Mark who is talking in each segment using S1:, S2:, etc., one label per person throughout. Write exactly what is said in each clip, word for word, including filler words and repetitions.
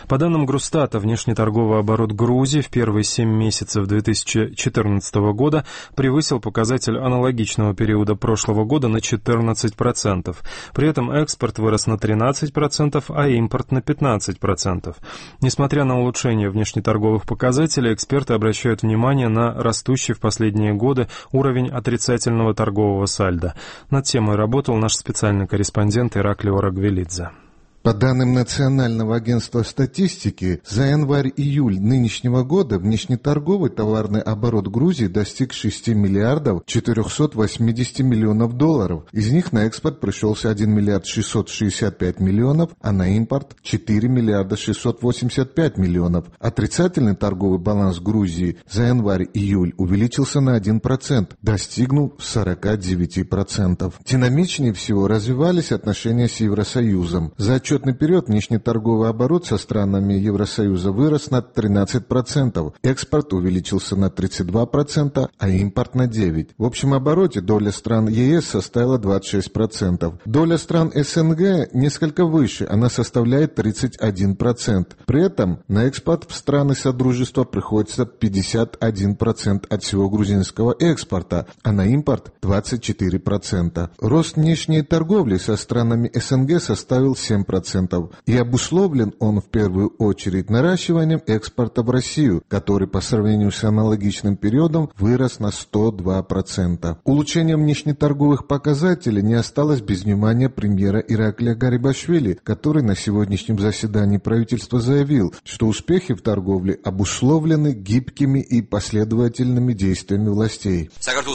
S1: По данным Грустата, внешнеторговый оборот Грузии в первые семь месяцев две тысячи четырнадцатого года превысил показатель аналогичного периода прошлого года на четырнадцать процентов. При этом экспорт вырос на тринадцать процентов, а импорт на пятнадцать процентов. Несмотря на улучшение внешнеторговых показателей, эксперты обращают внимание на растущий в последние годы уровень отрицательного торгового сальдо. Над темой работал наш специальный корреспондент Ираклио Рагвелидзе.
S2: По данным Национального агентства статистики, за январь-июль нынешнего года внешнеторговый товарный оборот Грузии достиг шести миллиардов четырехсот восьмидесяти миллионов долларов. Из них на экспорт пришелся один миллиард шестьсот шестьдесят пять миллионов, а на импорт четыре миллиарда шестьсот восемьдесят пять миллионов. Отрицательный торговый баланс Грузии за январь-июль увеличился на один процент, достигнув сорок девять процентов. Динамичнее всего развивались отношения с Евросоюзом. За отчет отчетный период внешнеторговый оборот со странами Евросоюза вырос на тринадцать процентов, экспорт увеличился на тридцать два процента, а импорт на девять процентов. В общем обороте доля стран ЕС составила двадцать шесть процентов. Доля стран СНГ несколько выше, она составляет тридцать один процент. При этом на экспорт в страны Содружества приходится пятьдесят один процент от всего грузинского экспорта, а на импорт двадцать четыре процента. Рост внешней торговли со странами СНГ составил семь процентов. И обусловлен он в первую очередь наращиванием экспорта в Россию, который по сравнению с аналогичным периодом вырос на сто два процента. Улучшение внешнеторговых показателей не осталось без внимания премьера Ираклия Гарибашвили, который на сегодняшнем заседании правительства заявил, что успехи в торговле обусловлены гибкими и последовательными действиями властей.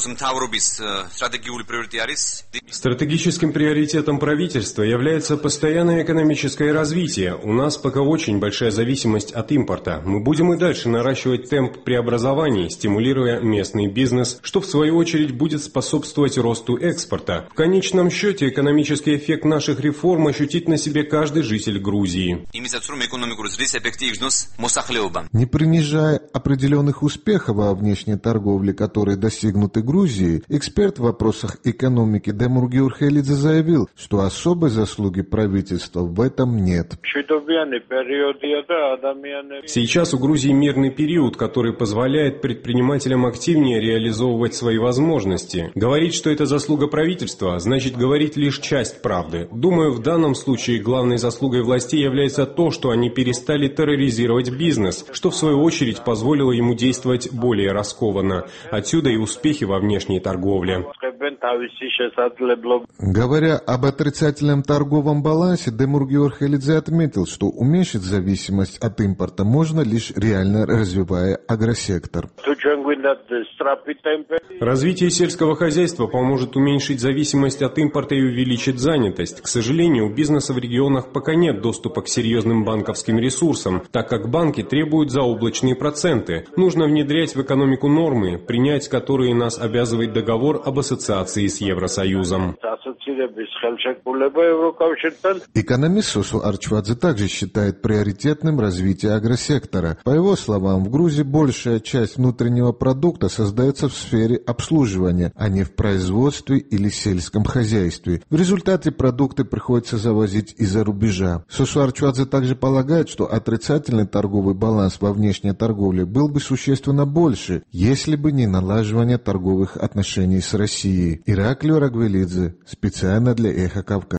S3: Стратегическим приоритетом правительства является постоянное экономическое развитие. У нас пока очень большая зависимость от импорта. Мы будем и дальше наращивать темп преобразований, стимулируя местный бизнес, что в свою очередь будет способствовать росту экспорта. В конечном счете экономический эффект наших реформ ощутит на себе каждый житель Грузии.
S2: Не принижая определенных успехов во внешней торговле, которые достигнуты Грузией, эксперт в вопросах экономики Демур Георхелидзе заявил, что особой заслуги правительства в этом нет.
S3: Сейчас у Грузии мирный период, который позволяет предпринимателям активнее реализовывать свои возможности. Говорить, что это заслуга правительства, значит говорить лишь часть правды. Думаю, в данном случае главной заслугой властей является то, что они перестали терроризировать бизнес, что в свою очередь позволило ему действовать более раскованно. Отсюда и успехи во внешней торговле.
S2: Говоря об отрицательном торговом балансе, Демур Георхелидзе отметил, что уменьшить зависимость от импорта можно лишь реально развивая агросектор.
S3: Развитие сельского хозяйства поможет уменьшить зависимость от импорта и увеличить занятость. К сожалению, у бизнеса в регионах пока нет доступа к серьезным банковским ресурсам, так как банки требуют заоблачные проценты. Нужно внедрять в экономику нормы, принять которые нас обязывает договор об ассоциации с Евросоюзом.
S2: Экономист Сосу Арчвадзе также считает приоритетным развитие агросектора. По его словам, в Грузии большая часть внутреннего продукта создается в сфере обслуживания, а не в производстве или сельском хозяйстве. В результате продукты приходится завозить из-за рубежа. Сосу Арчвадзе также полагает, что отрицательный торговый баланс во внешней торговле был бы существенно больше, если бы не налаживание торговых отношений с Россией. Ираклио Рагвелидзе, специально для Эхо Кавказа.